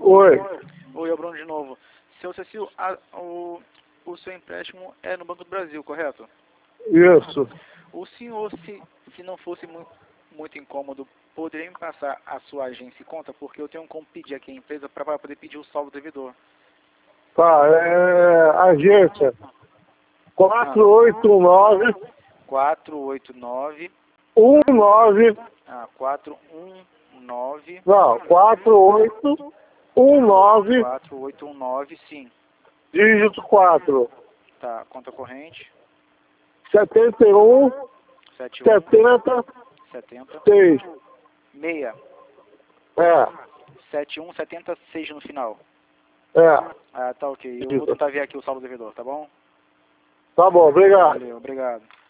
Oi. Oi, é o Bruno de novo. Seu Cecil, o seu empréstimo é no Banco do Brasil, correto? Isso. O senhor, se não fosse muito incômodo, poderia me passar a sua agência e conta, porque eu tenho como pedir aqui a empresa para poder pedir o saldo devedor. Tá, agência 489 489 19 419 não, 4819 4819, sim. dígito 4 Tá, conta corrente 71 71 70 70 6. 6 É, 7176 no final. é. Ah, tá ok. Eu vou tentar ver aqui o saldo devedor, tá bom? Tá bom, obrigado. Valeu, obrigado.